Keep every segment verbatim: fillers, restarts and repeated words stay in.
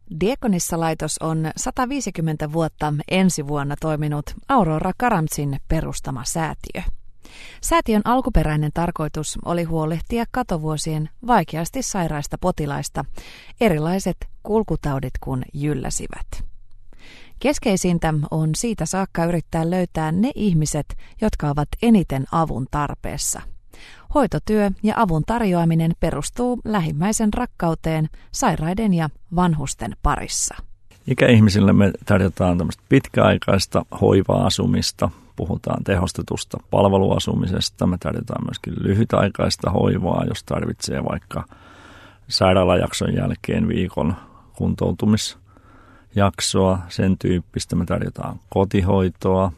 Diakonissalaitos on sata viisikymmentä vuotta ensi vuonna toiminut Aurora Karamzin perustama säätiö. Säätiön alkuperäinen tarkoitus oli huolehtia katovuosien vaikeasti sairaista potilaista, erilaiset kulkutaudit kun jylläsivät. Keskeisintä on siitä saakka yrittää löytää ne ihmiset, jotka ovat eniten avun tarpeessa. Hoitotyö ja avun tarjoaminen perustuu lähimmäisen rakkauteen sairaiden ja vanhusten parissa. Ikäihmisille me tarjotaan tämmöistä pitkäaikaista hoiva-asumista, puhutaan tehostetusta palveluasumisesta, me tarjotaan myöskin lyhytaikaista hoivaa, jos tarvitsee vaikka sairaalajakson jälkeen viikon kuntoutumisjaksoa, sen tyyppistä. Me tarjotaan kotihoitoa,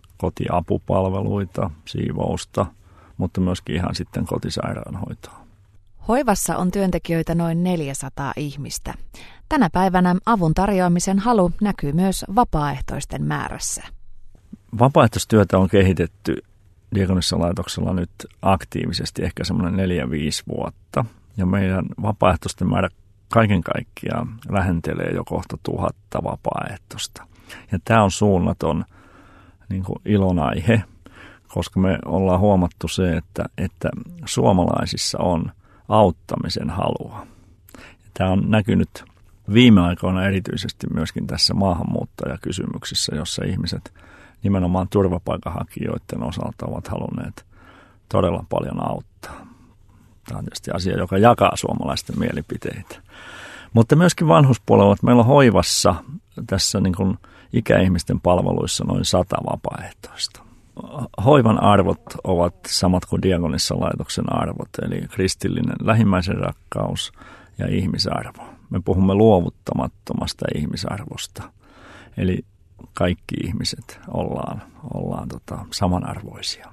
kotiapupalveluita, siivousta, mutta myöskin ihan sitten kotisairaanhoitoa. Hoivassa on työntekijöitä noin neljäsataa ihmistä. Tänä päivänä avun tarjoamisen halu näkyy myös vapaaehtoisten määrässä. Vapaaehtoistyötä on kehitetty Diakonissalaitoksella nyt aktiivisesti ehkä semmoinen neljä viisi vuotta. Ja meidän vapaaehtoisten määrä kaiken kaikkiaan lähentelee jo kohta tuhatta vapaaehtoista. Ja tämä on suunnaton niin kuin ilonaihe, koska me ollaan huomattu se, että, että suomalaisissa on auttamisen halua. Tämä on näkynyt viime aikoina erityisesti myöskin tässä maahanmuuttajakysymyksissä, jossa ihmiset nimenomaan turvapaikanhakijoiden osalta ovat halunneet todella paljon auttaa. Tämä on tietysti asia, joka jakaa suomalaisten mielipiteitä. Mutta myöskin vanhuspuolella, meillä on hoivassa tässä niin kuin ikäihmisten palveluissa noin sata vapaaehtoista. Hoivan arvot ovat samat kuin Diakonissalaitoksen arvot, eli kristillinen lähimmäisen rakkaus ja ihmisarvo. Me puhumme luovuttamattomasta ihmisarvosta, eli kaikki ihmiset ollaan, ollaan tota, samanarvoisia.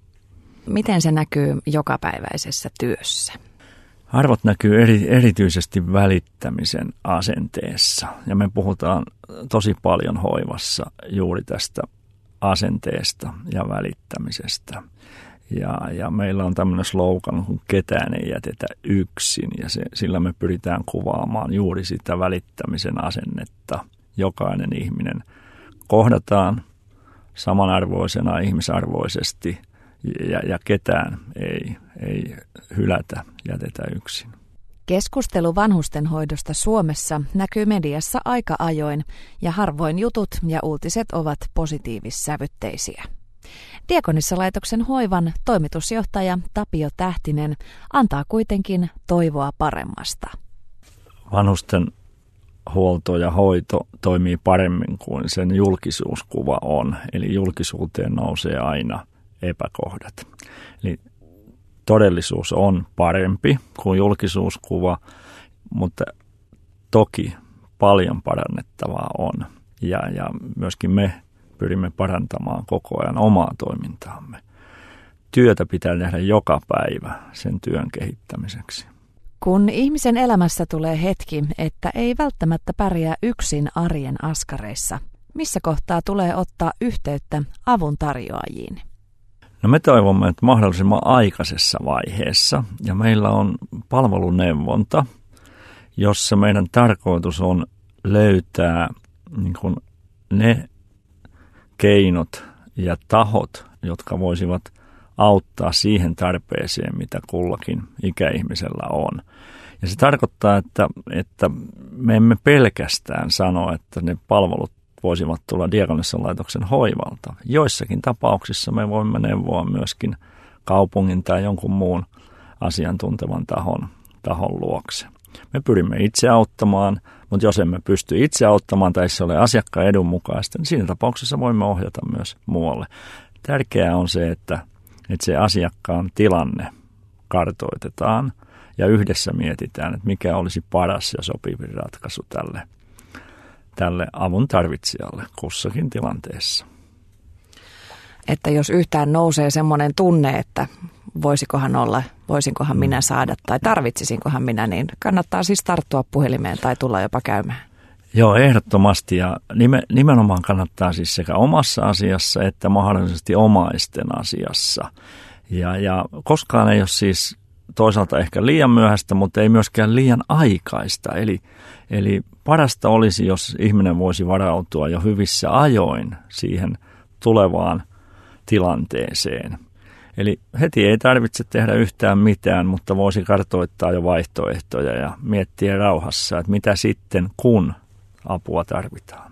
Miten se näkyy jokapäiväisessä työssä? Arvot näkyy eri, erityisesti välittämisen asenteessa, ja me puhutaan tosi paljon hoivassa juuri tästä asenteesta ja välittämisestä. Ja, ja meillä on tämmöinen slogan, kun ketään ei jätetä yksin, ja se, sillä me pyritään kuvaamaan juuri sitä välittämisen asennetta. Jokainen ihminen kohdataan samanarvoisena ihmisarvoisesti, ja, ja ketään ei, ei hylätä, jätetä yksin. Keskustelu vanhustenhoidosta Suomessa näkyy mediassa aika ajoin, ja harvoin jutut ja uutiset ovat positiivissävytteisiä. Diakonissalaitoksen hoivan toimitusjohtaja Tapio Tähtinen antaa kuitenkin toivoa paremmasta. Vanhusten huolto ja hoito toimii paremmin kuin sen julkisuuskuva on, eli julkisuuteen nousee aina epäkohdat. Eli todellisuus on parempi kuin julkisuuskuva, mutta toki paljon parannettavaa on. Ja, ja myöskin me pyrimme parantamaan koko ajan omaa toimintaamme. Työtä pitää tehdä joka päivä sen työn kehittämiseksi. Kun ihmisen elämässä tulee hetki, että ei välttämättä pärjää yksin arjen askareissa, missä kohtaa tulee ottaa yhteyttä avun tarjoajiin? No me toivomme, että mahdollisimman aikaisessa vaiheessa, ja meillä on palveluneuvonta, jossa meidän tarkoitus on löytää niin kuin ne keinot ja tahot, jotka voisivat auttaa siihen tarpeeseen, mitä kullakin ikäihmisellä on. Ja se tarkoittaa, että, että me emme pelkästään sano, että ne palvelut voisivat tulla Diakonissalaitoksen hoivalta. Joissakin tapauksissa me voimme neuvoa myöskin kaupungin tai jonkun muun asiantuntevan tahon, tahon luokse. Me pyrimme itse auttamaan, mutta jos emme pysty itse auttamaan tai se ole asiakkaan edun mukaista, niin siinä tapauksessa voimme ohjata myös muualle. Tärkeää on se, että, että se asiakkaan tilanne kartoitetaan ja yhdessä mietitään, että mikä olisi paras ja sopivin ratkaisu tälle, tälle avun tarvitsijalle kussakin tilanteessa. Että jos yhtään nousee semmoinen tunne, että voisikohan olla, voisinkohan minä saada tai tarvitsisinkohan minä, niin kannattaa siis tarttua puhelimeen tai tulla jopa käymään. Joo, ehdottomasti, ja nimenomaan kannattaa siis sekä omassa asiassa että mahdollisesti omaisten asiassa. Ja, ja koskaan ei ole siis toisaalta ehkä liian myöhäistä, mutta ei myöskään liian aikaista. Eli, eli parasta olisi, jos ihminen voisi varautua jo hyvissä ajoin siihen tulevaan tilanteeseen. Eli heti ei tarvitse tehdä yhtään mitään, mutta voisi kartoittaa jo vaihtoehtoja ja miettiä rauhassa, että mitä sitten, kun apua tarvitaan.